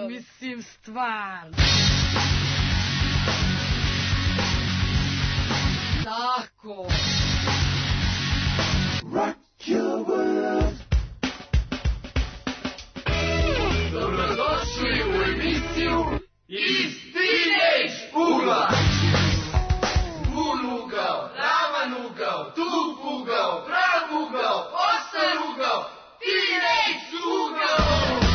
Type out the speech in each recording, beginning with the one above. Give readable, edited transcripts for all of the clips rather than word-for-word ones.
mislim, stvarno. Tako. Rock your world. Dobrodošli u emisiju Iz Teenage ugla. Vun ugao, ravan ugao, tup ugao, prav ugao, ostar ugao, Teenage ugao.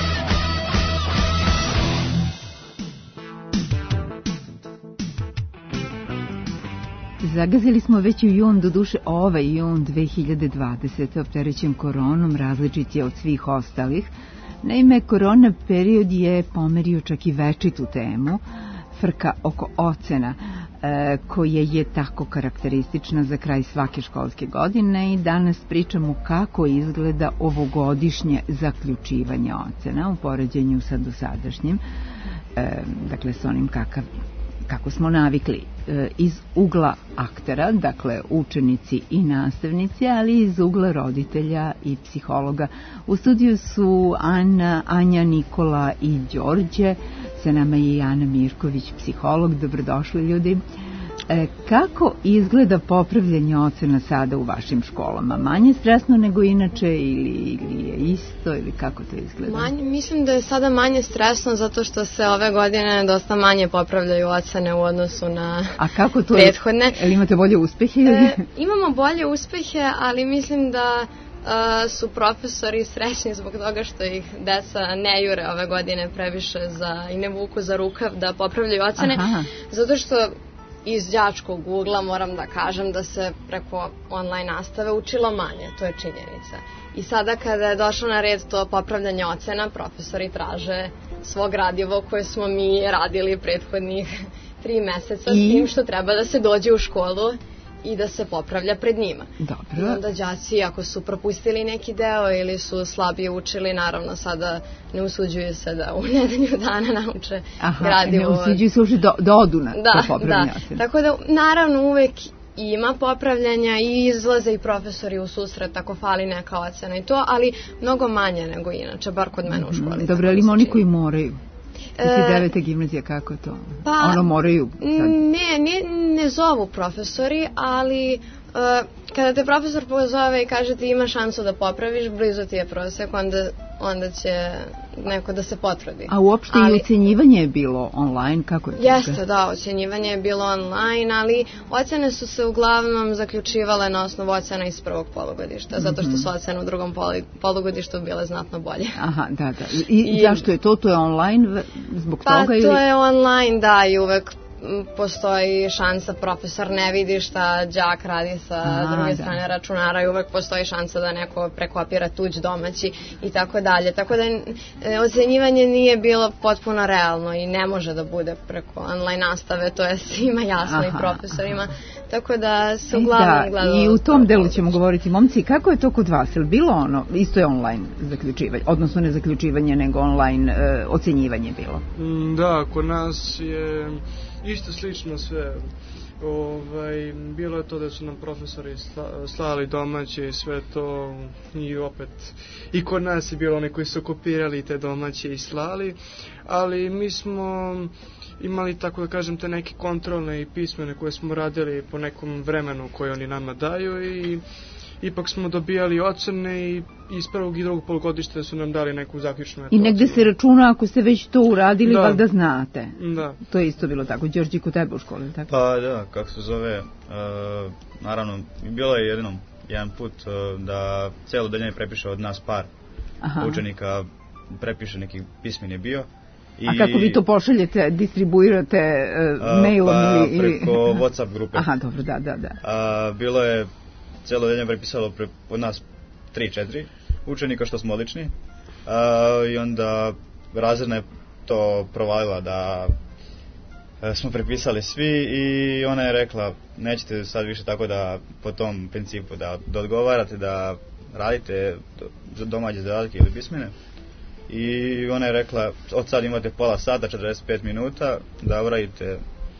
Zagazili smo već u jun, doduše ovaj jun 2020. opterećen koronom, različit je od svih ostalih. Naime, korona period je pomerio čak i večitu temu, frka oko ocena, koja je tako karakteristična za kraj svake školske godine, i danas pričamo kako izgleda ovogodišnje zaključivanje ocena u poređenju sa dosadašnjim, dakle s onim kako smo navikli, iz ugla aktera, dakle učenici i nastavnici, ali iz ugla roditelja i psihologa. U studiju su Anja, Nikola i Đorđe, sa nama je i Ana Mirković, psiholog. Dobrodošli, ljudi. Kako izgleda popravljanje ocena sada u vašim školama? Manje stresno nego inače ili je isto, ili kako to izgleda? Mislim da je sada manje stresno zato što se ove godine dosta manje popravljaju ocene u odnosu na prethodne. Ali imate bolje uspehe? Imamo bolje uspehe, ali mislim da su profesori srećni zbog toga što ih deca ne jure ove godine previše i ne vuku za rukav da popravljaju ocene. Aha. Zato što iz đačkog ugla moram da kažem da se preko online nastave učilo manje, to je činjenica. I sada kada je došlo na red to popravljanje ocena, profesori traže svo gradivo koje smo mi radili prethodnih 3 meseca, s tim što treba da se dođe u školu i da se popravlja pred njima. Dobro. I onda đaci, ako su propustili neki deo ili su slabije učili, naravno sada ne usuđuju se da u nedelju dana nauče gradivo. Ne usuđuju se uopšte da odu na to popravljanje. Tako da naravno uvek ima popravljanja i izlaze i profesori u susret ako fali neka ocena i to, ali mnogo manje nego inače, bar kod mene u školi. Dobro, ali ima oni koji moraju. Mislim, 9. gimnazija, kako to? Ono moraju sad? Ne zovu profesori, ali kada te profesor pozove i kaže ti ima šansu da popraviš, blizu ti je prosek, onda će neko da se potrudi. A uopšte i ocenjivanje je bilo online, kako je to? Jeste, da, ocenjivanje je bilo online, ali ocene su se uglavnom zaključivale na osnovu ocena iz prvog polugodišta, zato što su ocene u drugom polugodištu bile znatno bolje. Aha, da. I zašto je to? To je online zbog toga? Pa to je online, da, i uvek postoji šansa, profesor ne vidi šta đak radi sa druge strane računara i uvek postoji šansa da neko prekopira tuđ domaći i tako dalje. Tako da ocenjivanje nije bilo potpuno realno i ne može da bude preko online nastave, to je svima jasno i profesorima. Tako da se uglavnom gledalo. I u tom delu ćemo govoriti. Momci, kako je to kod vas? Je li bilo ono, isto je online zaključivanje, odnosno ne zaključivanje, nego online ocenjivanje bilo? Da, kod nas je isto slično sve. Bilo je to da su nam profesori slali domaće i sve to, i opet i kod nas je bilo oni koji su kopirali te domaće i slali, ali mi smo imali, tako da kažem, te neke kontrolne i pismene koje smo radili po nekom vremenu koje oni nama daju i ipak smo dobijali ocene i iz prvog i drugog polugodišta su nam dali neku zaključnu ocenu. I negde se računa ako ste već to uradili, valjda znate. Da. To je isto bilo tako. Đorđe, kod tebe u školi, tako? Pa da, kako se zove, naravno, bilo je jedan put da celo odeljenje prepiše od nas par učenika, prepiše neki pismeni bio. A kako vi to pošaljete, distribuirate mailom ili... Preko WhatsApp grupe. Aha, dobro, da. Bilo je celo odeljenje prepisalo od nas 3-4 učenika, što smo odlični. I onda razredna je to provalila da smo prepisali svi i ona je rekla nećete sad više tako da po tom principu da odgovarate, da radite domaće zadatke ili pismene. I ona je rekla od sad imate pola sata, 45 minuta da uradite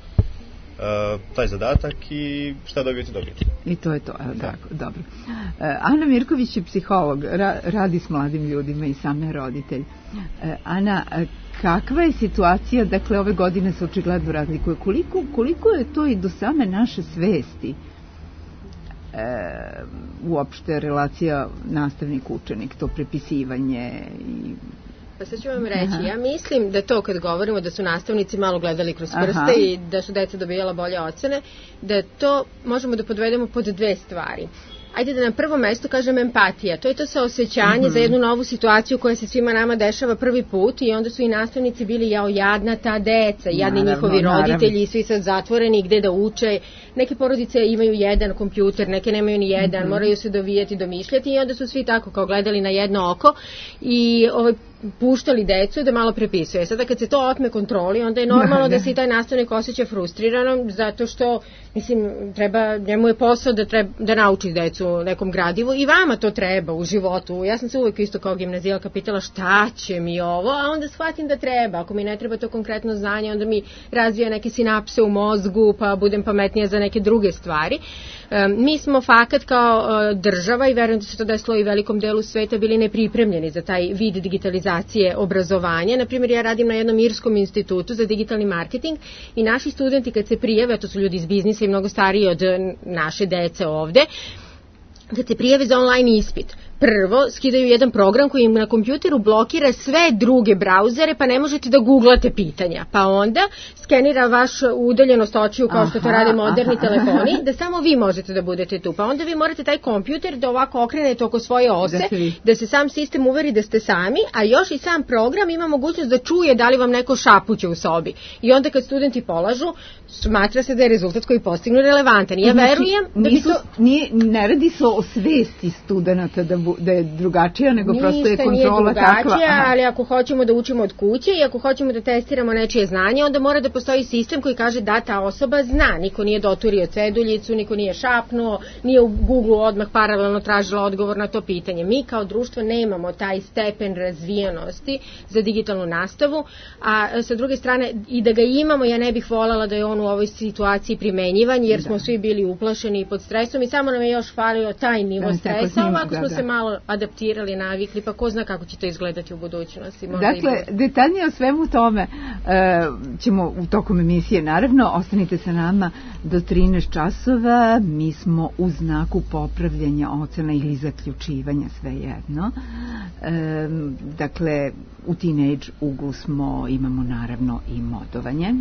taj zadatak i šta dobijete. I to je to, tako, dobro. Ana Mirković je psiholog, radi s mladim ljudima i sam je roditelj. Ana, kakva je situacija, dakle ove godine se očigledno razlikuje, koliko je to i do same naše svesti uopšte relacija nastavnik-učenik, to prepisivanje i... Pa sad ću vam reći, ja mislim da to kad govorimo da su nastavnici malo gledali kroz prste i da su deca dobijala bolje ocene, da to možemo da podvedemo pod dve stvari. Ajde da na prvom mestu kažem empatija. To je to saosećanje za jednu novu situaciju koja se svima nama dešava prvi put i onda su i nastavnici bili jadna ta deca, jadni njihovi roditelji, svi sad zatvoreni gde da uče. Neke porodice imaju jedan kompjuter, neke nemaju ni jedan, moraju se dovijati, domišljati i onda su svi tako kao gledali na jedno oko i puštali decu da malo prepisuje. Sada kad se to otme kontroli, onda je normalno da se i taj nastavnik osjeća frustriranom zato što, mislim, njemu je posao da nauči decu nekom gradivu i vama to treba u životu. Ja sam se uvek isto kao gimnazijalka pitala šta će mi ovo, a onda shvatim da treba. Ako mi ne treba to konkretno znanje, onda mi razvija neke sinapse u mozgu, pa budem pametnija za neke druge stvari. Mi smo fakat kao država i verujem da se to desilo i velikom delu sveta bili nepripremljeni za taj vid digitalizacije obrazovanja. Naprimjer, ja radim na jednom irskom institutu za digitalni marketing i naši studenti kad se prijave, a to su ljudi iz biznisa i mnogo stariji od naše dece ovde, kad se prijave za online ispit, prvo skidaju jedan program koji im na kompjuteru blokira sve druge brauzere, pa ne možete da googlate pitanja. Pa onda skenira vaš udaljenost očiju kao što to rade moderni telefoni, da samo vi možete da budete tu. Pa onda vi morate taj kompjuter da ovako okrenete oko svoje ose, da se sam sistem uveri da ste sami, a još i sam program ima mogućnost da čuje da li vam neko šapuće u sobi. I onda kad studenti polažu, smatra se da je rezultat koji postignu relevantan. Ja verujem da bi to... Ne radi se o svesti studenta da je drugačija, nego prosto je kontrola takva. Ništa nije drugačija, ali ako hoćemo da učimo od kuće i ako hoćemo da testiramo nečije znanje, onda mora da postoji sistem koji kaže da ta osoba zna. Niko nije doturio ceduljicu, niko nije šapnuo, nije u Google odmah paralelno tražila odgovor na to pitanje. Mi kao društvo nemamo taj stepen razvijenosti za digitalnu nastavu, a sa druge strane i da ga imamo, ja ne bih voljela da je on u ovoj situaciji primenjivan, jer smo svi bili uplašeni i pod stresom i samo nam je još falio taj nivo stresa. Ovako smo se malo adaptirali, navikli, pa ko zna kako će to izgledati u budućnosti. Dakle, detaljnije o svemu tome ćemo u tokom emisije, naravno, ostanite sa nama do 13 časova, mi smo u znaku popravljanja ocena ili zaključivanja, svejedno. Dakle, u teenage uglu imamo naravno i modovanje.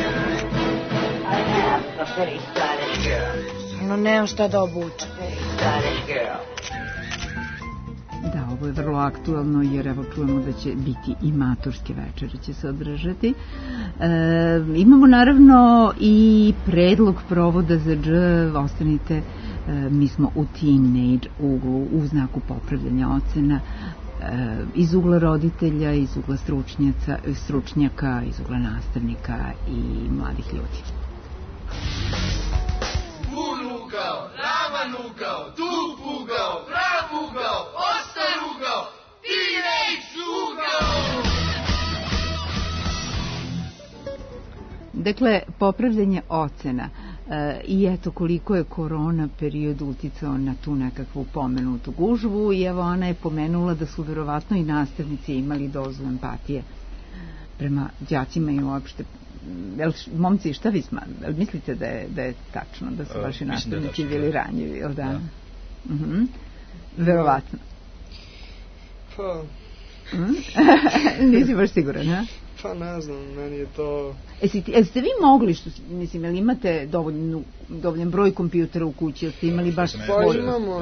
No, nemam šta da obučem. Da, ovo je vrlo aktualno jer evo čujemo da će biti i maturske večere će se održati. Imamo naravno i predlog provoda za dž, ostanite, mi smo u teenage uglu u znaku popravljanja ocena iz ugla roditelja, iz ugla stručnjaka, iz ugla nastavnika i mladih ljudi. Ugao, ravan ugao, tup ugao, prav ugao, ostar ugao, teenage ugao. Dakle, popravljanje ocena i eto koliko je korona period uticao na tu nekakvu pomenutu gužvu i evo ona je pomenula da su verovatno i nastavnici imali dozu empatije prema đacima i uopšte. Momci, šta vi mislite da je tačno, da su vaši nastavnici bili ranjivi, ili da? Verovatno. Pa... Nisi baš siguran, ha? Pa ne znam, meni je to... Jeste vi mogli, jel imate dovoljan broj kompjutera u kući, jeste imali baš... Pa imamo,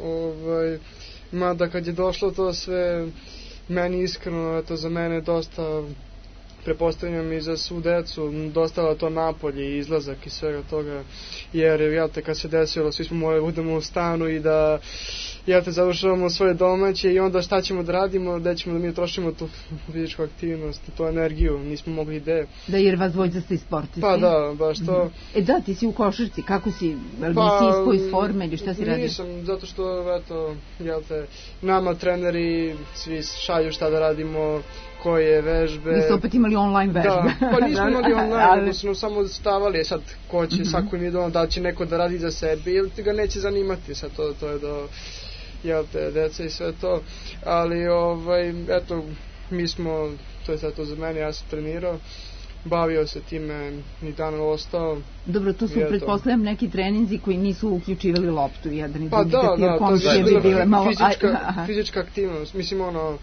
mada kad je došlo to sve, meni iskreno, eto za mene dosta... Prepostavljam i za svu decu dostava to napolje i izlazak i svega toga, jer kad se desilo svi smo morali budemo u stanu i da završavamo svoje domaće i onda šta ćemo da radimo, da ćemo da mi trošimo tu fizičku aktivnost, tu energiju, nismo mogli ide. Da, jer vas dvojica ste i sportisti. Pa da, baš to. Da, ti si u košarci, kako si, nisi ispao iz forme ili šta si radio? Nisam, zato što, eto, nama treneri svi šalju šta da radimo, koje vežbe. Niste opet imali online vežbe. Da, pa nismo imali online, nego smo samo stavali, sad ko će, svako im je da će neko da radi za sebe ili ti ga neće zanimati, sad to je do dece i sve to, ali eto, mi smo to je sad to za mene, ja sam trenirao, bavio se time, ni dan ostao. Dobro, to su, pretpostavljam, neki treninzi koji nisu uključivali loptu jedan i drugi. Pa da, to je bila fizička aktivnost, mislim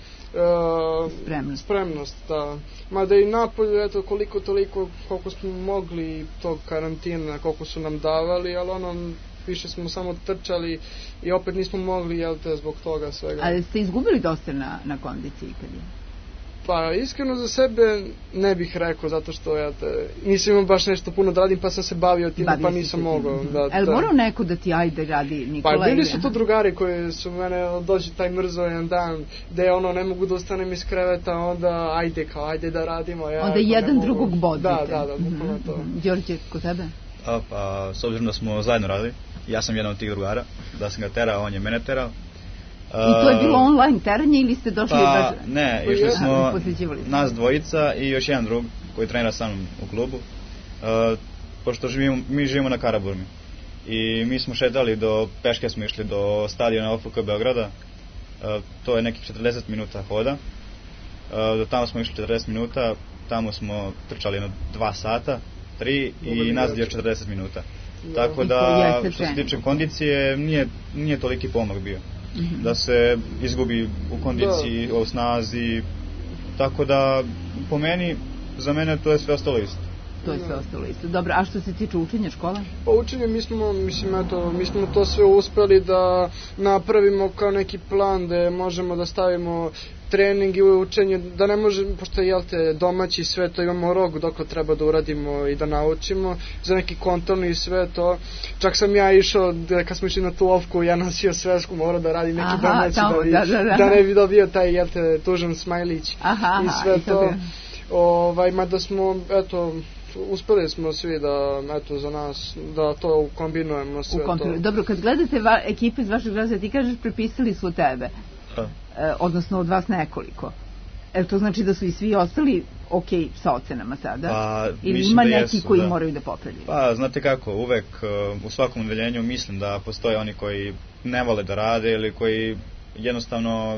spremnost, da. Mada i napolju, eto, koliko toliko, koliko smo mogli tog karantina, koliko su nam davali, ali više smo samo trčali i opet nismo mogli, jel te, zbog toga svega. Ali ste izgubili dosta na kondiciji kad je? Pa iskreno za sebe ne bih rekao, zato što ja nisam imao baš nešto puno da radim, pa sam se bavio tim, pa nisam mogao. Ali morao neko da ti ajde radi, Nikola? Pa bili su to drugari koji su mene, dođe taj mrzo jedan dan, gde ne mogu da ustanem iz kreveta, onda ajde da radimo. Onda jedan drugog bodite. Da, bukvalno to. Đorđe, kod tebe? Pa, s obzirom da smo zajedno radili, ja sam jedan od tih drugara, da sam ga terao, on je mene terao. I to je bilo online teranje ili ste došli baš? Ne, išli smo nas dvojica i još jedan drug koji trenira sa mnom u klubu, pošto mi živimo na Karaburmi i mi smo šetali peške smo išli do stadiona OFK Beograda, to je nekih 40 minuta hoda, do tamo smo išli 40 minuta, tamo smo trčali 2 sata, 3 i nazad još 40 minuta. Tako da, što se tiče kondicije, nije toliki pomak bio. Da se izgubi u kondiciji, o snazi, tako da po meni, za mene to je sve ostalo isto. To je sve ostalo isto. Dobro, a što se tiče učenja škola? Pa učenje, mi smo to sve uspeli da napravimo kao neki plan da možemo da stavimo trening i učenje, da ne može, pošto je domaći sve to, imamo rok dok treba da uradimo i da naučimo za neki kontrolni i sve to. Čak sam ja išao, kad smo išli na tu ovku, ja nosio svesku, morao da radim neki domaći, da ne bi dobio taj tužan smajlić i sve to. Mada smo, uspeli smo svi da, za nas, da to kombinujemo sve to. Dobro, kad gledate ekipe iz vašeg razreda, ti kažeš prepisali su od tebe, odnosno od vas nekoliko. To znači da su i svi ostali ok sa ocenama sada? Ili ima neki koji moraju da popravljaju? Pa, znate kako, uvek u svakom odeljenju mislim da postoje oni koji ne vole da rade ili koji jednostavno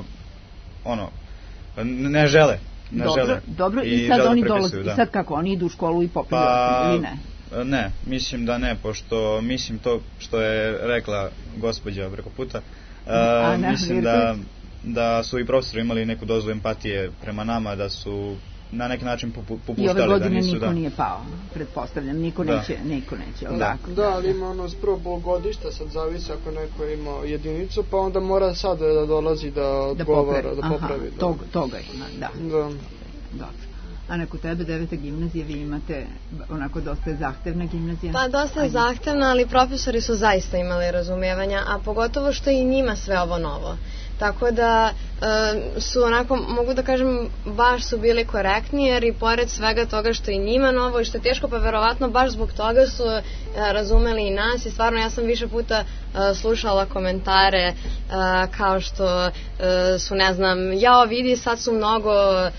ne žele. Dobro, i sad oni dolaze, i sad kako, oni idu u školu i popravljaju ili ne? Ne, mislim da ne, pošto mislim to što je rekla gospođa preko puta, mislim da su i profesori imali neku dozu empatije prema nama, da su na neki način popuštali. I ove godine niko nije pao, pretpostavljam, niko neće. Da, ali ima prvo polugodišta, sad zavisi ako neko ima jedinicu, pa onda mora sad da dolazi da odgovara, da popravi. Toga ima, da. Dobro. A neko tebe, 9. gimnazija, vi imate onako dosta zahtevna gimnazija? Pa dosta je zahtevna, ali profesori su zaista imali razumevanja, a pogotovo što je i njima sve ovo novo. Tako da su onako, mogu da kažem, baš su bili korektni, jer i pored svega toga što je njima novo i što je teško, pa verovatno baš zbog toga su razumeli i nas i stvarno ja sam više puta slušala komentare kao što su, ne znam, vidi sad su mnogo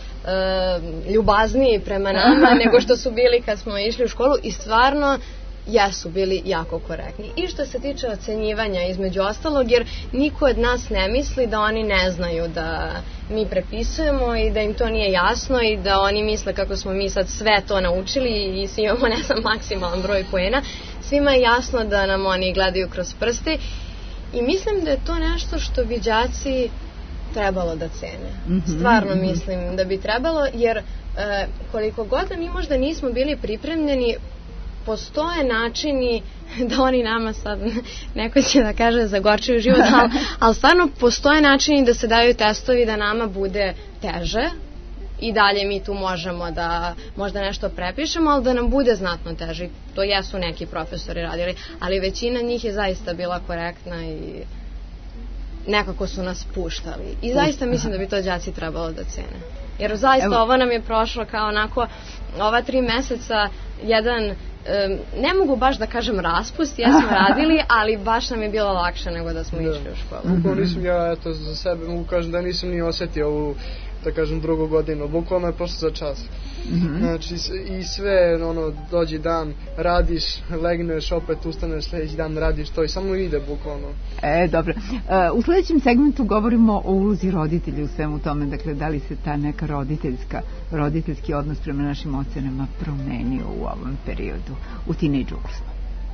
ljubazniji prema nama nego što su bili kad smo išli u školu i stvarno jesu bili jako korektni. I što se tiče ocenjivanja između ostalog, jer niko od nas ne misli da oni ne znaju da mi prepisujemo i da im to nije jasno i da oni misle kako smo mi sad sve to naučili i svi imamo, ne znam, maksimalan broj poena. Svima je jasno da nam oni gledaju kroz prste i mislim da je to nešto što bi đaci trebalo da cene. Stvarno mislim da bi trebalo, jer koliko god da mi možda nismo bili pripremljeni, postoje načini da oni nama sad, neko će da kaže, zagorčuju život, ali stvarno postoje načini da se daju testovi da nama bude teže i dalje mi tu možemo da možda nešto prepišemo, ali da nam bude znatno teže. To jesu neki profesori radili, ali većina njih je zaista bila korektna i nekako su nas puštali. I zaista mislim da bi to đaci trebalo da cene. Jer zaista ovo nam je prošlo kao onako, ova 3 meseca, jedan, ne mogu baš da kažem raspust, jesmo radili, ali baš nam je bilo lakše nego da smo išli u školu. Nisam ja, za sebe mogu kažem da nisam ni osetio ovu da kažem, drugu godinu. Bukvalno je prošlo za čas. Znači, i sve, dođe dan, radiš, legneš, opet ustaneš, sljedeći dan radiš to i samo ide, bukvalno. Dobro. U sljedećem segmentu govorimo o ulozi roditelja u svemu tome, dakle, da li se ta neka roditeljski odnos prema našim ocenama promenio u ovom periodu, u tinejdžu smo.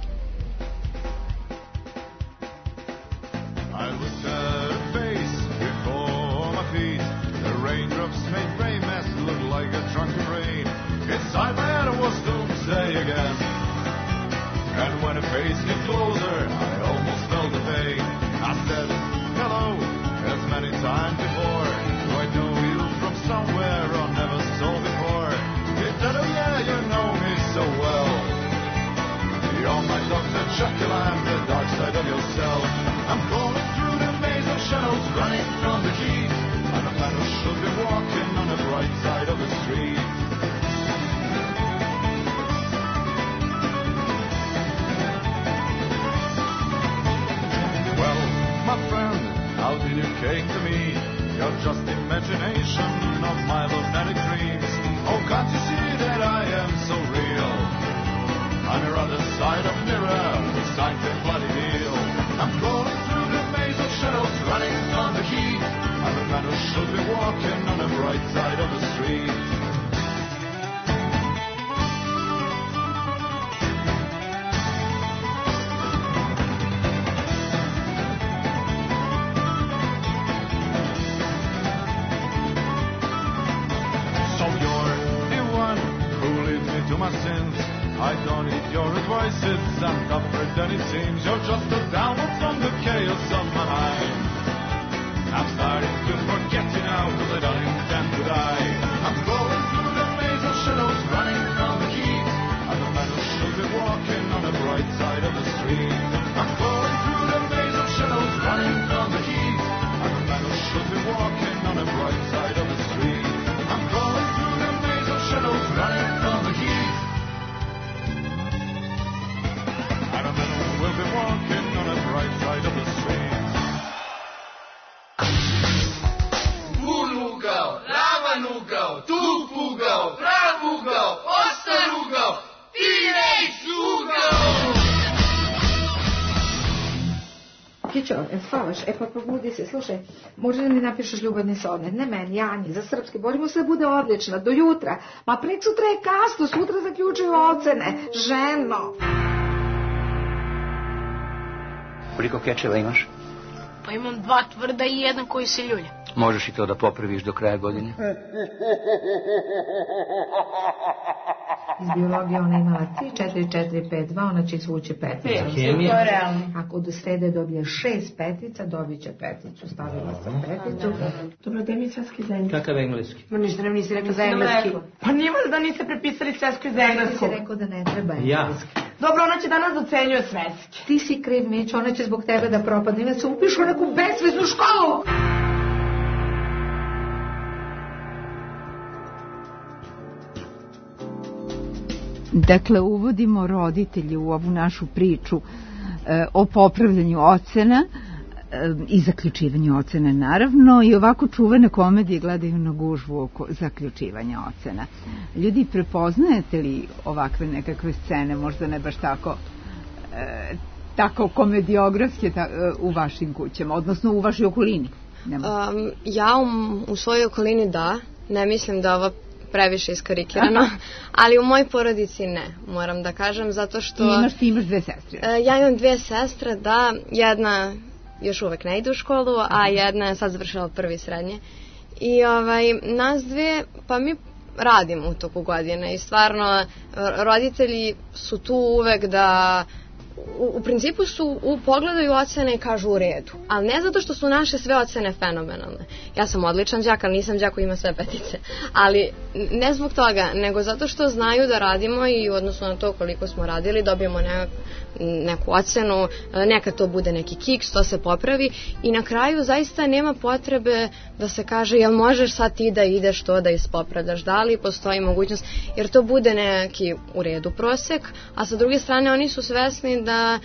I looked at her face before my feet. The raindrops made gray mess look like a drunken rain. Inside my head was doomsday again. And when her face came closer, I almost felt the pain. I said, hello, as many times before. Do I know you from somewhere or never saw before? He said, oh yeah, you know me so well. You're my Dr. Jekyll and the dark side of yourself. I'm crawling through the maze of shadows, running from the heat. I'm a man who should be walking on the bright side of the street. Well, my friend, how did you came to me? You're just imagination of my lunatic dreams. Oh, can't you see that I am so real? On the other side of mirror, we signed a bloody deal. I'm crawling through the maze of shadows, running on the heat. I'm a man who should be walking on the bright side of the street. So you're the one who leads me to my sins. I don't need your advice, it's tougher than it seems. You're just a downward from the chaos of my mind. I'm starting to forget you now, cause I don't intend to die. I'm crawling through the maze of shadows, running from the heat. I'm a man who should be walking on the bright side of the street. I'm crawling through the maze of shadows, running from the heat. I'm a man who should be walking on the bright side of the street. I'm crawling through the maze of shadows, running from the heat. We'll be walking on the bright side of the street. Ulugao, ravan ugao, tup ugao, prav ugao, ostar ugao, tirejs ugao. Kićo, spavaš? Pa probudi se, slušaj, možda mi napišeš ljubavni sonnet, ne meni, Janji, za srpski, borimo se da bude odlična, do jutra, ma prećutra je kasno, sutra zaključuju ocene, ženo. Koliko kečeva imaš? Pa imam 2 tvrda i 1 koji se ljulja. Možeš i to da popraviš do kraja godine? Iz biologije ona imala 3, 4, 4, 5, 2, ona će izvući peticu. To je realno. Ako do srede dobije 6 petica, dobit će peticu. Stavila sam peticu. Dobro, gde mi je svetski za engleski? Kakav engleski? Ma ništa nam nisi rekao za engleski. Pa nije da niste prepisali svetsko za englesko. Nisi rekao da ne treba engleski. Ja. Dobro, ona će danas docenjuje svetski. Ti si kriv, Mić, ona će zbog tebe da propadne. Ima se upišu u neku besveznu školu. Dakle, uvodimo roditelji u ovu našu priču o popravljanju ocena i zaključivanju ocena, naravno, i ovako čuvene komedije gledaju na gužvu oko zaključivanja ocena. Ljudi, prepoznajete li ovakve nekakve scene, možda ne baš tako komediografske u vašim kućama, odnosno u vašoj okolini? Ja u svojoj okolini da, ne mislim da ovo previše iskarikirano, ali u mojoj porodici ne, moram da kažem, zato što... Ti imaš 2 sestre? Ja imam 2 sestre, da, jedna još uvek ne ide u školu, a jedna je sad završila 1. srednje. I nas 2, pa mi radimo u toku godine i stvarno roditelji su tu uvek da... U principu su pogledaju ocene i kažu u redu, ali ne zato što su naše sve ocene fenomenalne. Ja sam odličan đak, ali nisam đak koji ima sve petice. Ali ne zbog toga, nego zato što znaju da radimo i u odnosu na to koliko smo radili dobijemo neku ocenu, neka to bude neki kiks, to se popravi i na kraju zaista nema potrebe da se kaže jel možeš sad ti da ideš to da ispopravdaš, da li postoji mogućnost, jer to bude neki u redu prosek, a sa druge strane oni su svesni da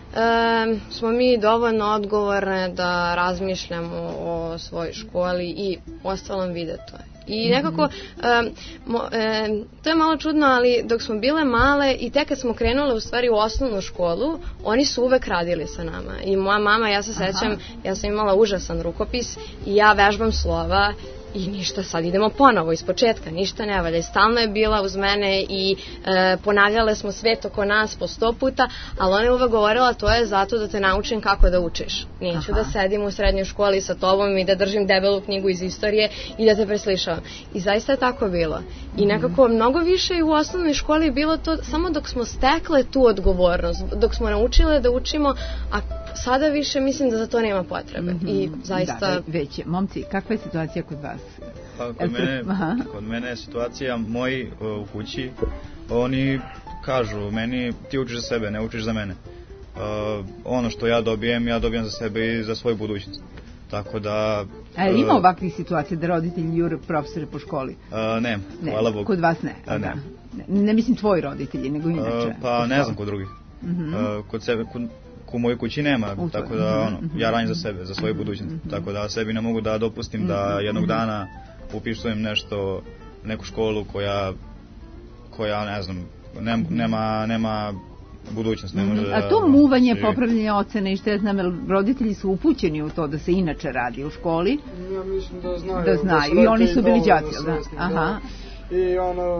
smo mi dovoljno odgovorne da razmišljamo o svojoj školi i ostalom vide to. I nekako, to je malo čudno, ali dok smo bile male i tek kad smo krenule u stvari u osnovnu školu, oni su uvek radili sa nama. I moja mama, ja se sećam, ja sam imala užasan rukopis i ja vežbam slova i ništa, sad idemo ponovo iz početka, ništa ne valja. I stalno je bila uz mene i ponavljale smo svet oko nas po 100 puta, ali ona je uvek govorila to je zato da te naučim kako da učiš. Neću da sedim u srednjoj školi sa tobom i da držim debelu knjigu iz istorije i da te preslišavam. I zaista je tako bilo. I nekako mnogo više i u osnovnoj školi je bilo to samo dok smo stekle tu odgovornost, dok smo naučile da učimo, a sada više mislim da za to nema potrebe. I zaista... Da, već je. Momci, kakva je situacija kod vas? Pa, kod mene je situacija, moji u kući, oni kažu meni, ti učiš za sebe, ne učiš za mene. Ono što ja dobijem za sebe i za svoju budućnost. Tako da... A je li ima ovakvih situacija da roditelji jure profesore po školi? Ne, hvala Bogu. Kod vas ne? Ne mislim tvoji roditelji, nego inače. Pa ne znam kod drugih. Kod sebe, u mojoj kući nema, tako da ja radim za sebe, za svoju budućnost. Tako da sebi ne mogu da dopustim da jednog dana upisujem neku školu koja ne znam, nema budućnost. Ne može a to muvanje, popravljanje ocene i što ja znam, roditelji su upućeni u to da se inače radi u školi? Ja mislim da znaju. Da znaju i oni su bili đaci, da? Aha. I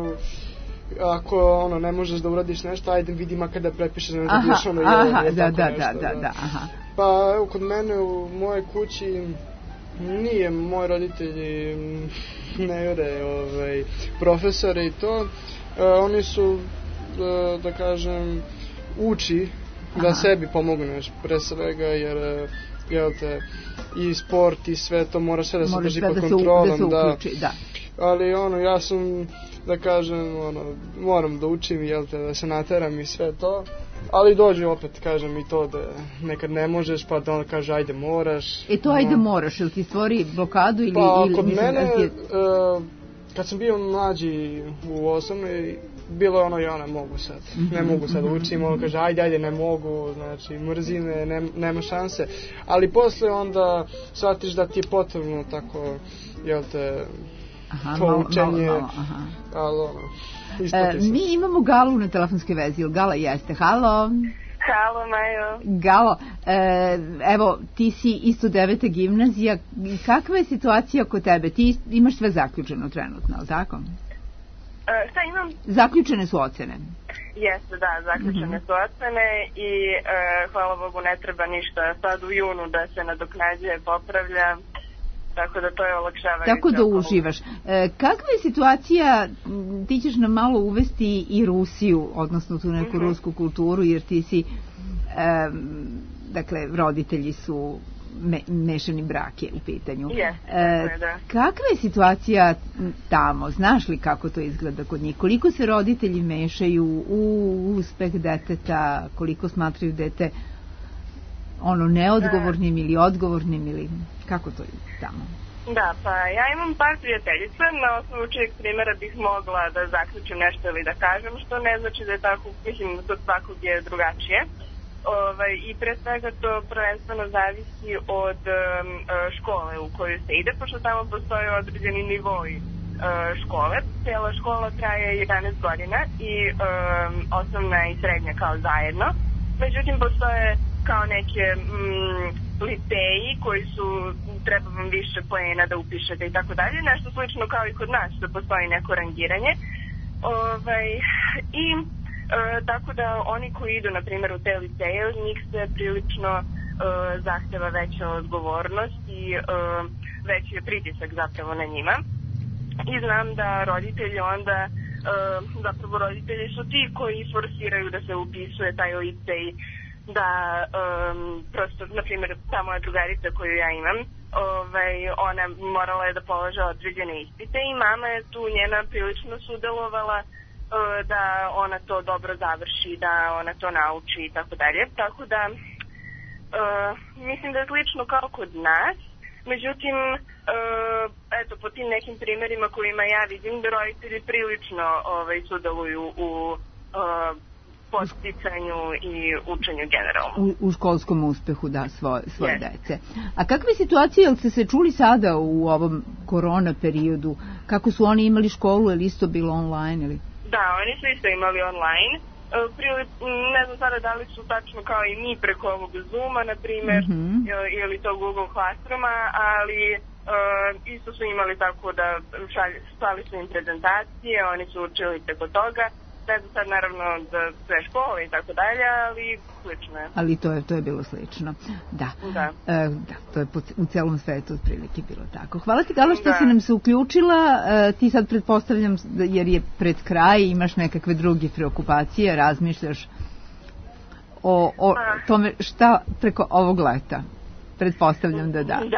ako ne možeš da uradiš nešto, ajde vidima kada prepišeš da dobiješ da. Pa kod mene u mojoj kući nije, moji roditelji ne jure profesore i to, oni su, da kažem, uči da sebi pomognu pre svega, jer i sport i sve to mora sve da se drži pod kontrolom, da. Ali ja sam, da kažem, moram da učim, da se nateram i sve to, ali dođe opet, kažem, i to da nekad ne možeš, pa da on kaže ajde moraš. To ajde moraš, ili ti stvori blokadu ili... Pa kod mene, kad sam bio mlađi u osnovnoj, bilo je ja ne mogu sad, ne mogu sad učim, on kaže ajde ne mogu, znači mrzi me, nema šanse, ali posle onda shvatiš da ti je potrebno tako, to učenje, ali mi imamo Galu na telefonskoj vezi, ili Gala jeste, halo? Halo, Majo. Galo, evo, ti si isto 9. gimnazija, kakva je situacija kod tebe? Ti imaš sve zaključeno trenutno, ali tako? Šta imam? Zaključene su ocene. Jeste, da, zaključene su ocene i hvala Bogu ne treba ništa sad u junu da se nadoknađuje, popravlja, tako da to je olakšavajuće. Tako da uživaš. Kakva je situacija, ti ćeš nam malo uvesti i Rusiju, odnosno tu neku rusku kulturu, jer ti si, dakle, roditelji su mešani brak je u pitanju. Da. Kakva je situacija tamo? Znaš li kako to izgleda kod njih? Koliko se roditelji mešaju u uspeh deteta? Koliko smatraju dete neodgovornim ili odgovornim ili kako to je tamo? Da, pa ja imam par prijateljica, na osnovu čijeg primjera bih mogla da zaključim nešto ili da kažem, što ne znači da je tako, mislim da kod svakog je drugačije. I pre svega to prvenstveno zavisi od škole u koju se ide, pošto tamo postoje određeni nivoi škole. Cijela škola traje 11 godina i osnovna i srednja kao zajedno. Međutim, postoje kao neke liceji koji su, treba vam više poena da upišete i tako dalje. Nešto slično kao i kod nas, da postoji neko rangiranje. Tako da oni koji idu, na primjer, u te liceje, od njih se prilično zahteva veća odgovornost i veći je pritisak zapravo na njima. I znam da roditelji onda, zapravo roditelji su ti koji forsiraju da se upisuje taj licej, da prosto, na primjer, ta moja drugarica koju ja imam, ona morala je da polaže određene ispite i mama je tu njena prilično sudelovala da ona to dobro završi, da ona to nauči i tako dalje. Tako da mislim da je slično kao kod nas, međutim eto, po tim nekim primjerima kojima ja vidim da roditelji prilično sudeluju u podsticanju i učenju generalno. U školskom uspehu, da, svoje dece. A kakve situacije, jel ste se čuli sada u ovom korona periodu, kako su oni imali školu, ili isto bilo online? Ili? Da, oni su isto imali online. Ne znam sada da li su tačno kao i mi preko ovog Zooma, na primjer, ili to Google Classrooma, ali isto su imali tako da slali su im prezentacije, oni su učili preko toga. Ne znam sad naravno da sve škole i tako dalje, ali slično je. Ali to je bilo slično, da. To je u celom svetu otprilike bilo tako. Hvala ti, Gala, što si nam se uključila. Ti sad pretpostavljam, jer je pred kraj, imaš nekakve druge preokupacije, razmišljaš o tome šta preko ovog leta. Pretpostavljam da. Da,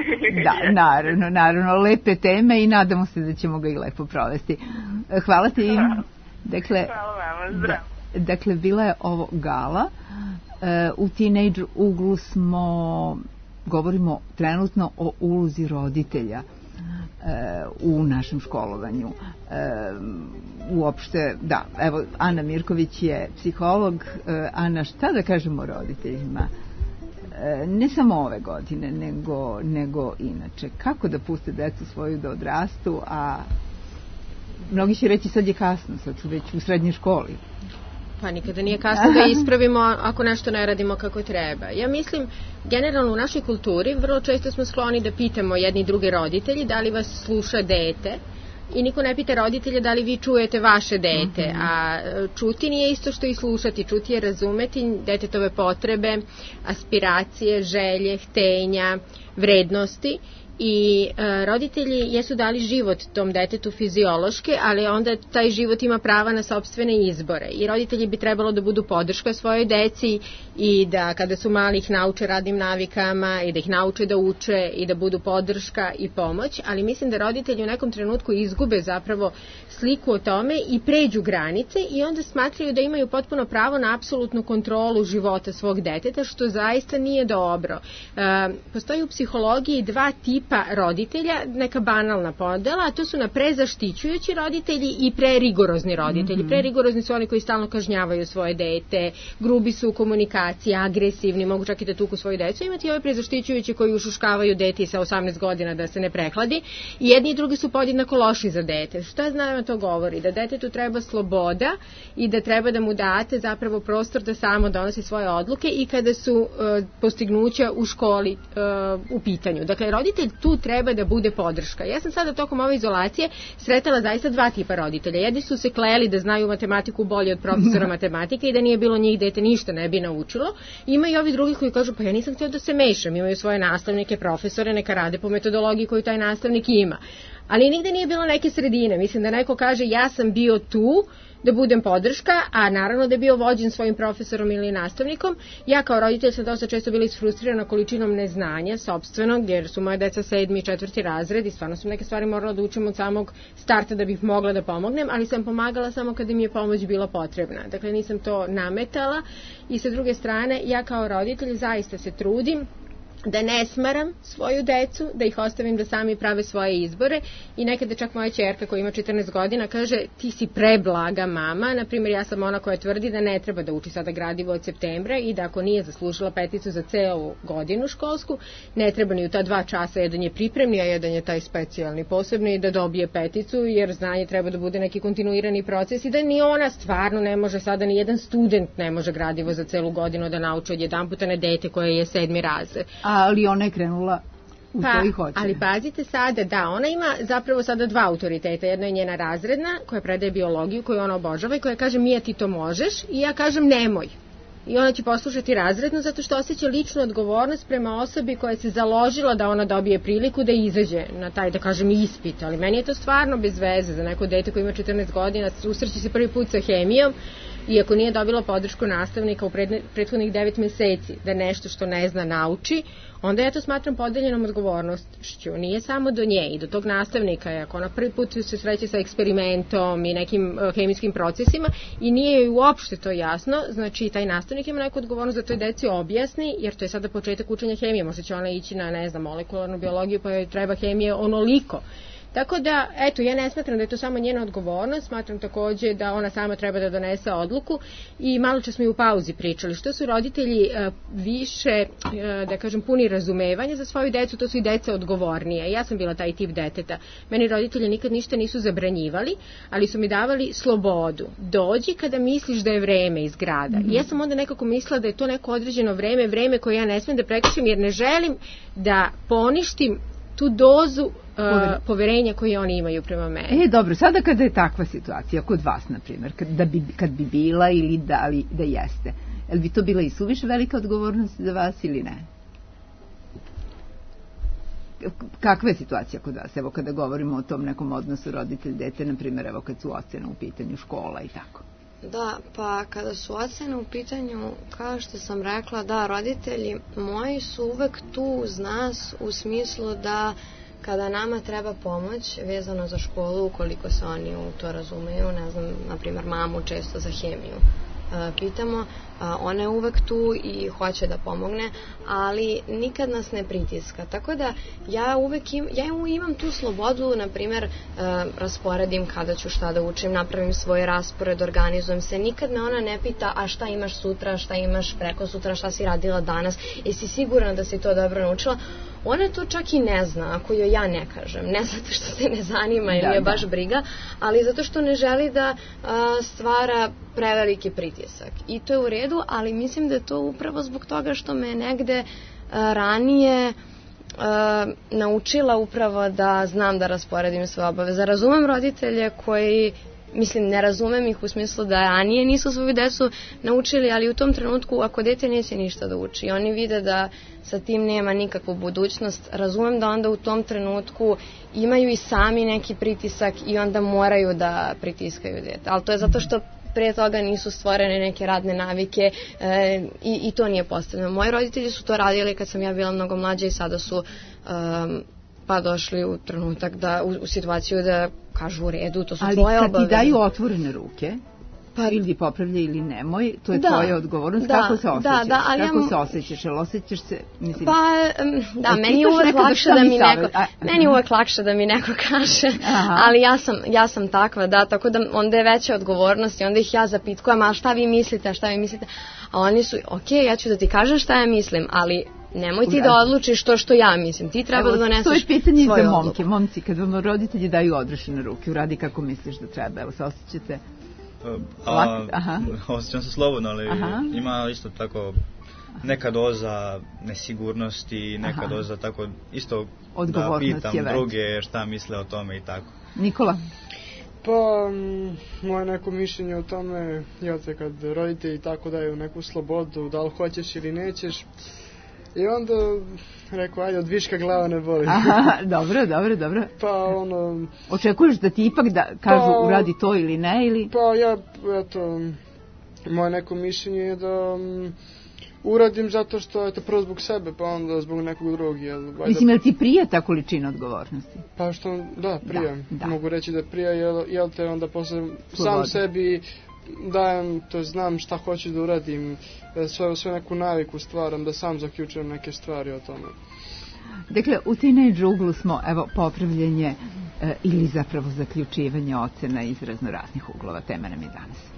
naravno, lepe teme i nadamo se da ćemo ga i lepo provesti. Hvala ti. Hvala vama, zdravo. Dakle, bila je ovo Gala. U Teenage uglu govorimo trenutno o ulozi roditelja u našem školovanju. Uopšte, da, evo, Ana Mirković je psiholog. Ana, šta da kažemo o roditeljima? Ne samo ove godine, nego inače. Kako da puste decu svoju da odrastu, a mnogi će reći sad je kasno, sad su već u srednjoj školi. Pa nikada nije kasno da ispravimo ako nešto ne radimo kako treba. Ja mislim, generalno u našoj kulturi vrlo često smo skloni da pitamo jedni drugi roditelji da li vas sluša dete, i niko ne pita roditelje da li vi čujete vaše dete, a čuti nije isto što i slušati. Čuti je razumeti detetove potrebe, aspiracije, želje, htenja, vrednosti. I roditelji jesu dali život tom detetu fiziološki, ali onda taj život ima prava na sopstvene izbore. I roditelji bi trebalo da budu podrška svojoj deci i da kada su mali ih nauče radnim navikama i da ih nauče da uče i da budu podrška i pomoć, ali mislim da roditelji u nekom trenutku izgube zapravo sliku o tome i pređu granice i onda smatraju da imaju potpuno pravo na apsolutnu kontrolu života svog deteta, što zaista nije dobro. Postoji u psihologiji dva tipa roditelja, neka banalna podela, a to su na prezaštićujući roditelji i prerigorozni roditelji. Prerigorozni su oni koji stalno kažnjavaju svoje dete, grubi su u komunikaciji, agresivni, mogu čak i da tuku svoju decu. Imati ove prezaštićujući koji ušuškavaju dete sa 18 godina da se ne prehladi, i jedni i drugi su podjednako loši za dete. Šta znamo to govori? Da detetu treba sloboda i da treba da mu date zapravo prostor da samo donosi svoje odluke i kada su postignuća u školi u pitanju. Dakle, roditelj tu treba da bude podrška. Ja sam sada tokom ove izolacije sretala zaista dva tipa roditelja. Jedni su se kleli da znaju matematiku bolje od profesora matematike i da nije bilo njih dete ništa ne bi naučilo. Ima i ovi drugi koji kažu pa ja nisam htio da se mešam. Imaju svoje nastavnike, profesore, neka rade po metodologiji koju taj nastavnik ima. Ali nigde nije bilo neke sredine. Mislim da neko kaže ja sam bio tu da budem podrška, a naravno da je bio vođen svojim profesorom ili nastavnikom. Ja kao roditelj sam dosta često bila isfrustrirana količinom neznanja sopstvenog, jer su moje deca 7. i 4. razred i stvarno sam neke stvari morala da učim od samog starta da bih mogla da pomognem, ali sam pomagala samo kada mi je pomoć bila potrebna. Dakle, nisam to nametala i sa druge strane, ja kao roditelj zaista se trudim da ne smaram svoju decu, da ih ostavim da sami prave svoje izbore i nekada čak moja ćerka koja ima 14 godina kaže ti si preblaga mama, na primjer ja sam ona koja tvrdi da ne treba da uči sada gradivo od septembra i da ako nije zaslužila peticu za celu godinu školsku, ne treba ni u ta 2 časa, jedan je pripremni, a jedan je taj specijalni posebni da dobije peticu, jer znanje treba da bude neki kontinuirani proces i da ni ona stvarno ne može sada, ni jedan student ne može gradivo za celu godinu da nauči od jedan puta na dete koje je 7. razred. Ali ona je krenula u to i hoće. Ali pazite sada, da, ona ima zapravo sada 2 autoriteta. Jedna je njena razredna, koja predaje biologiju, koju ona obožava i koja kaže Mija ti to možeš i ja kažem nemoj. I ona će poslušati razredno zato što osjeća ličnu odgovornost prema osobi koja se založila da ona dobije priliku da izađe na taj, da kažem, ispit. Ali meni je to stvarno bez veze za neko dete koje ima 14 godina, susreće se prvi put sa hemijom i ako nije dobila podršku nastavnika u prethodnih 9 meseci da nešto što ne zna nauči, onda ja to smatram podeljenom odgovornošću. Nije samo do nje i do tog nastavnika, ako ona prvi put se sreće sa eksperimentom i nekim hemijskim procesima i nije joj uopšte to jasno, znači taj nastavnik ima neku odgovornost da toj deci objasni, jer to je sada početak učenja hemije, možda će ona ići na, ne znam, molekularnu biologiju pa joj treba hemije onoliko Tako da, eto, ja ne smatram da je to samo njena odgovornost, smatram takođe da ona sama treba da donese odluku i malo čas smo i u pauzi pričali. Što su roditelji više, da kažem, puni razumevanja za svoju decu, to su i deca odgovornije. Ja sam bila taj tip deteta. Meni roditelji nikad ništa nisu zabranjivali, ali su mi davali slobodu. Dođi kada misliš da je vreme iz grada. I ja sam onda nekako mislila da je to neko određeno vreme koje ja ne smem da prekršim, jer ne želim da poništim tu dozu poverenja koje oni imaju prema meni. Dobro, sada kada je takva situacija kod vas, na primjer, kad bi bila ili da jeste, je li bi to bila i suviše velika odgovornost za vas ili ne? Kakva je situacija kod vas? Evo kada govorimo o tom nekom odnosu roditelj-dete, na primjer, evo kad su ocene u pitanju, škola i tako. Da, pa kada su ocene u pitanju, kao što sam rekla, da, roditelji moji su uvek tu uz nas u smislu da kada nama treba pomoć vezano za školu, ukoliko se oni u to razumeju, ne znam, na primjer mamu često za hemiju pitamo, ona je uvek tu i hoće da pomogne, ali nikad nas ne pritiska. Tako da ja imam tu slobodu, na primjer, rasporedim kada ću šta da učim, napravim svoj raspored, organizujem se. Nikad me ona ne pita, a šta imaš sutra, šta imaš preko sutra, šta si radila danas, jesi sigurna da si to dobro naučila? Ona to čak i ne zna, ako joj ja ne kažem. Ne zato što se ne zanima ili je baš briga, ali zato što ne želi da stvara preveliki pritisak. I to je u redu, ali mislim da je to upravo zbog toga što me negde ranije naučila upravo da znam da rasporedim svoje obaveze. Razumem roditelje koji, mislim, ne razumem ih u smislu da ranije nisu svoju decu naučili, ali u tom trenutku ako dete neće ništa da uči i oni vide da sa tim nema nikakvu budućnost, razumem da onda u tom trenutku imaju i sami neki pritisak i onda moraju da pritiskaju dete. Ali to je zato što pre toga nisu stvorene neke radne navike i to nije postavljeno. Moji roditelji su to radili kad sam ja bila mnogo mlađa i sada su pa došli u trenutak u situaciju da kažu u redu, to su tvoje obaveze. Ali kad ti daju otvorene ruke, ili popravlja ili nemoj, to je tvoja odgovornost. Kako se osjećaš? Kako se osjećaš? Jel osjećaš se, mislim... Meni je uvek lakše da mi neko kaže, ali ja sam takva, da, tako da onda je veća odgovornost i onda ih ja zapitkujem, a šta vi mislite, a oni su, ok, ja ću da ti kažem šta ja mislim, ali nemoj ti da odlučiš to što ja mislim, ti treba da doneseš svoju odluku. To je pitanje za momke. Momci, kad vam roditelji daju odrešene ruke, uradi kako misliš da treba, evo se osjećate... Osjećam se slobodno, ali ima isto tako neka doza nesigurnosti, neka doza tako isto da pitam druge šta misle o tome i tako. Nikola? Pa, moje neko mišljenje o tome, kad roditelji tako daju neku slobodu, da li hoćeš ili nećeš, i onda rekao, ajde, od viška glava ne boli. Dobro. Pa ono... Očekuješ da ti ipak da kažu uradi to ili ne, ili... Pa ja, eto, moje neko mišljenje je da uradim zato što, eto, prvo zbog sebe, pa onda zbog nekog drugog. Mislim, je li ti prija ta količina odgovornosti? Pa što, da, prija. Mogu reći da prija, jel te onda posle sam sebi dajem, to znam šta hoću da uradim, sve neku naviku stvaram, da sam zaključujem neke stvari o tome. Dakle, u teenage uglu smo, evo, popravljanje ili zapravo zaključivanje ocena iz raznoraznih uglova. Tema nam je danas.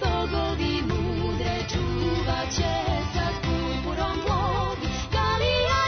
Čuvaće sa purpurom plodu, Galija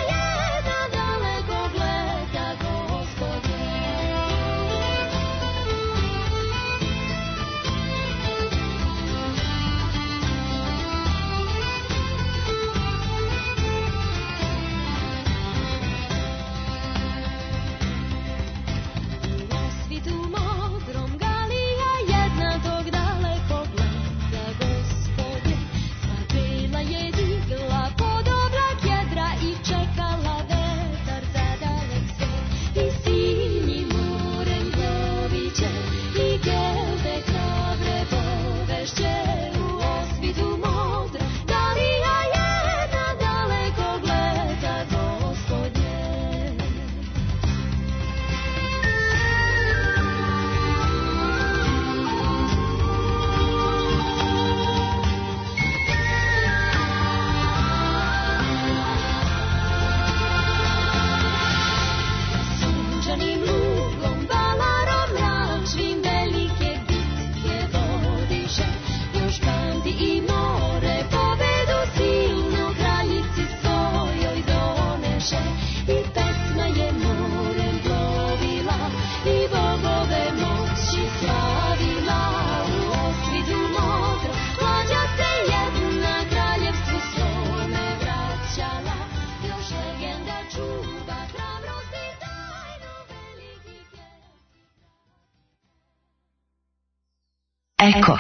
Eko.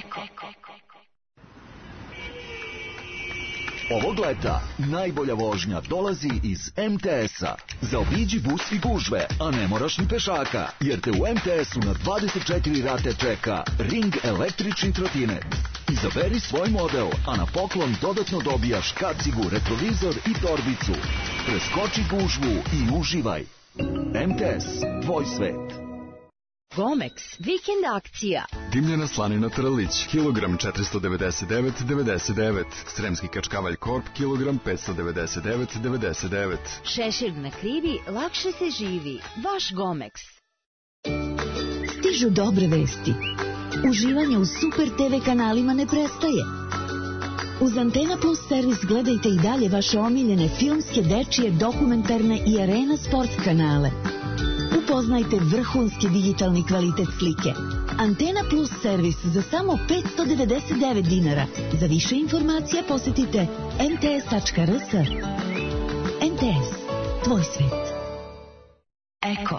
Ovog leta najbolja vožnja dolazi iz MTS-a. Zaobiđi bus i gužve, a ne moraš ni pešaka, jer te u MTS-u na 24 rate čeka Ring električni trotinet. Izaberi svoj model, a na poklon dodatno dobijaš kacigu, retrovizor i torbicu. Preskoči gužvu i uživaj. MTS, tvoj svet. Gomex, vikend akcija. Dimljena slanina Tralić, kilogram 499,99. Sremski kačkavalj Korp, kilogram 599,99. Šešir na krivi, lakše se živi. Vaš Gomex. Stižu dobre vesti. Uživanje u Super TV kanalima ne prestaje. Uz Antena Plus servis gledajte i dalje vaše omiljene filmske, dečije, dokumentarne i arena sport kanale. Upoznajte vrhunski digitalni kvalitet slike. Antena Plus servis za samo 599 dinara. Za više informacija posjetite mts.rs. MTS, tvoj svet. Eko.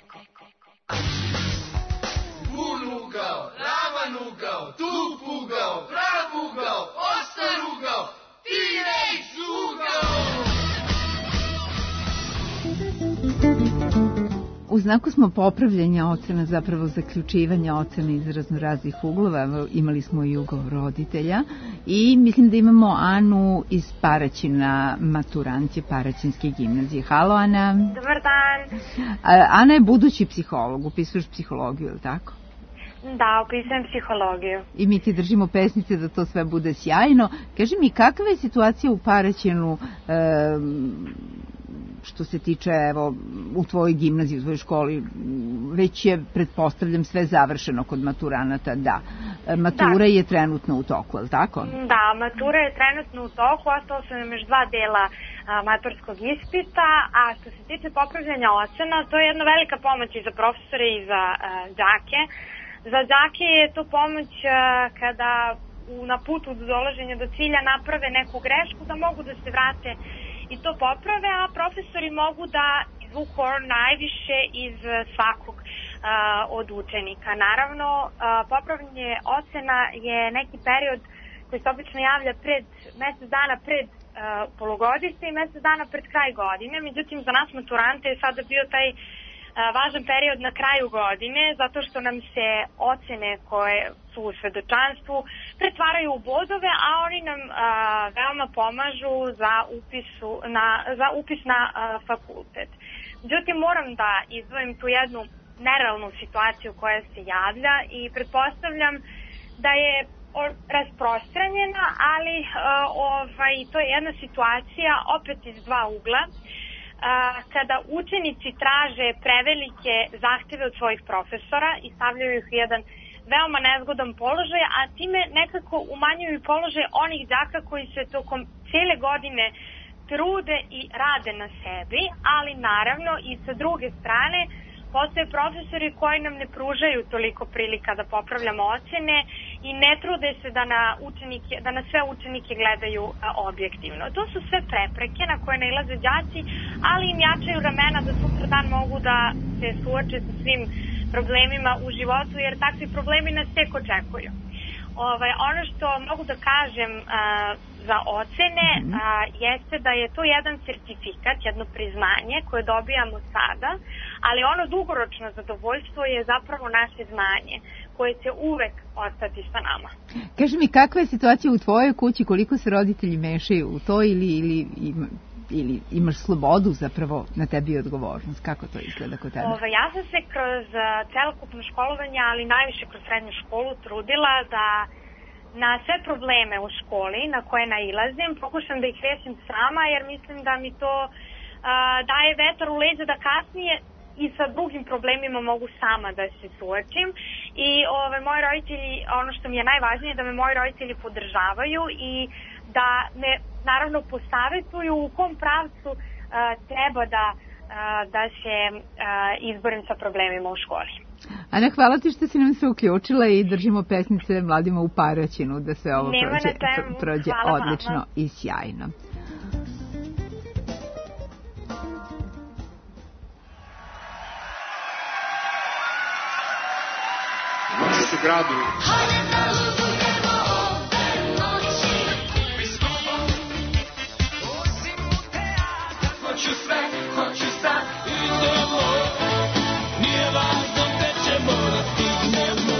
Bun ugao, ravan ugao, tup ugao, prav ugao, ostar ugao, T-Rex ugao. U znaku smo popravljanja ocena, zapravo zaključivanja ocena iz raznoraznih uglova. Imali smo i ugao roditelja i mislim da imamo Anu iz Paraćina, maturant je Paraćinske gimnazije. Halo, Ana. Dobar dan. Ana je budući psiholog, upisuješ psihologiju, je li tako? Da, upisujem psihologiju. I mi ti držimo pesnice da to sve bude sjajno. Kaži mi, kakva je situacija u Paraćinu što se tiče, evo, u tvojoj gimnaziji, u tvojoj školi, već je, pretpostavljam, sve završeno kod maturanata, da. Matura je trenutno u toku, je li tako? Da, matura je trenutno u toku, ostalo su nam još 2 dela maturskog ispita, a što se tiče popravljanja ocena, to je jedna velika pomoć i za profesore i za đake. Za đake je to pomoć kada na putu do dolaženja do cilja naprave neku grešku, da mogu da se vrate i to poprave, a profesori mogu da izvuku najviše iz svakog od učenika. Naravno, popravljanje ocena je neki period koji se obično javlja mesec dana pred polugodište i mesec dana pred kraj godine. Međutim, za nas maturante je sada bio taj važan period na kraju godine, zato što nam se ocene koje su u svedočanstvu pretvaraju u bodove, a oni nam veoma pomažu za upis na fakultet. Međutim, moram da izdvojim tu jednu nerealnu situaciju koja se javlja i pretpostavljam da je rasprostranjena, ali to je jedna situacija opet iz 2 ugla. Kada učenici traže prevelike zahteve od svojih profesora i stavljaju ih u jedan veoma nezgodan položaj, a time nekako umanjuju položaj onih đaka koji se tokom cijele godine trude i rade na sebi, ali naravno i sa druge strane postoje profesori koji nam ne pružaju toliko prilika da popravljamo ocene i ne trude se da na sve učenike gledaju objektivno. To su sve prepreke na koje nailaze đaci, ali im jačaju ramena da sutra dan mogu da se suoče sa svim problemima u životu, jer takvi problemi nas tek očekuju. Ono što mogu da kažem za ocene jeste da je to jedan sertifikat, jedno priznanje koje dobijamo sada, ali ono dugoročno zadovoljstvo je zapravo naše znanje koje će uvek ostati sa nama. Kaži mi, kakva je situacija u tvojoj kući, koliko se roditelji mešaju u to ili imaš slobodu zapravo, na tebi je odgovornost? Kako to izgleda kod tebe? Ja sam se kroz celokupno školovanje, ali najviše kroz srednju školu trudila da na sve probleme u školi na koje nailazim pokušam da ih rešim sama, jer mislim da mi to daje vetar u leđa da kasnije i sa drugim problemima mogu sama da se suočim. I moji roditelji, ono što mi je najvažnije, da me moji roditelji podržavaju i da me naravno posavetuju u kom pravcu treba da se izborim sa problemima u školi. Ana, hvala ti što si nam se uključila i držimo pesnice mladima u Paraćinu da se ovo prođe odlično i sjajno. gradu. Hoću sve, idemo, nije važno gde ćemo da stignemo.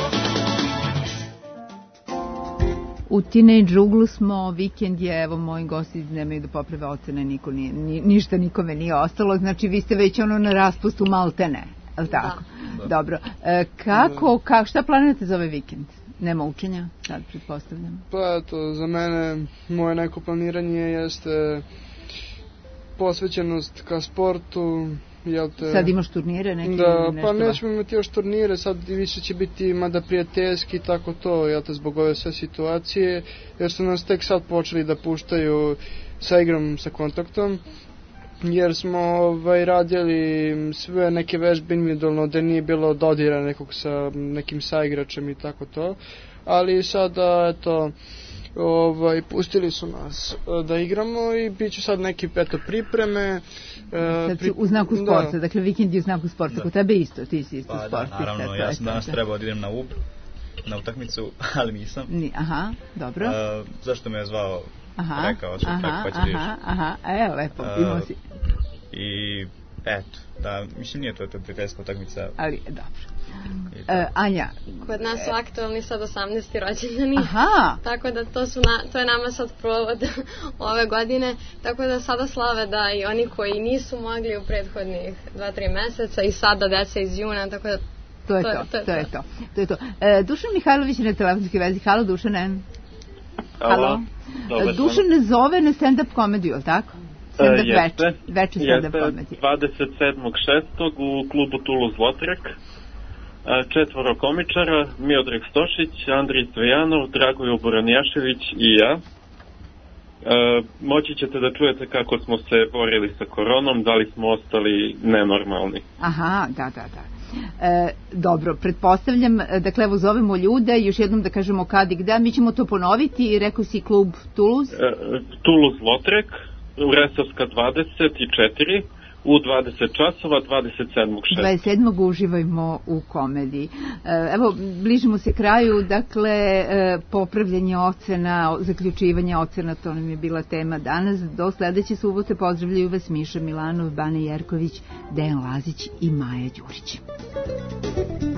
U Teenage uglu smo, vikend je, evo moji gosti nemaju da poprave ocene, ništa nikome nije ostalo, znači vi ste već na raspustu maltene, je li tako? Da. Dobro, šta planirate za ovaj vikend? Nema učenja, sad pretpostavljam. Pa eto, za mene moje neko planiranje jeste posvećenost ka sportu. Sad imaš turnire neki? Da, pa nećemo imati još turnire, sad više će biti mada prijateljski, tako to, zbog ove sve situacije, jer su nas tek sad počeli da puštaju sa igrom sa kontaktom, jer smo radili sve neke vežbe individualno, da nije bilo dodira nekog sa nekim saigračem i tako to, ali sada, eto, pustili su nas da igramo i bit će sad neki pripreme. U znaku sporta, dakle vikend je u znaku sporta, kod tebe isto, ti si isto sportist. Pa da, naravno, ja sam danas trebao da idem na UB, na utakmicu, ali nisam. Aha, dobro. Zašto me je zvao, rekao sam kako pa ćeš diš. Aha, lepo, imao si. I eto, da, mislim nije to prijateljska utakmica. Ali, dobro. Anja. Kod nas su aktualni sad 18. rođendani. Aha. Tako da to je nama sad provod ove godine. Tako da sada slave da i oni koji nisu mogli u prethodnih 2-3 meseca i sada deca iz juna, tako da to je to. Dušan Mihajlović na telefonskoj vezi. Halo Dušane. Halo. Dušan ne zove na stand-up komediju, je li tako? Veče stand-up komedije. 27.6. u klubu Toulouse-Lautrec. 4 komičara, Miodrag Stošić, Andrij Stojanov, Dragoljub Buranjašević i ja. Moći ćete da čujete kako smo se borili sa koronom, da li smo ostali nenormalni. Aha, da. Dobro, pretpostavljam, dakle evo zovemo ljude, još jednom da kažemo kad i gde, mi ćemo to ponoviti i rekao si klub Toulouse? Toulouse-Lautrec, Resavska 24, u 20 časova, 27.6. 27. uživajmo u komediji. Evo, bližimo se kraju, dakle, popravljanje ocena, zaključivanje ocena, to nam je bila tema danas. Do sledeće subote pozdravljaju vas Miša Milanov, Bane Jerković, Dejan Lazić i Maja Đurić.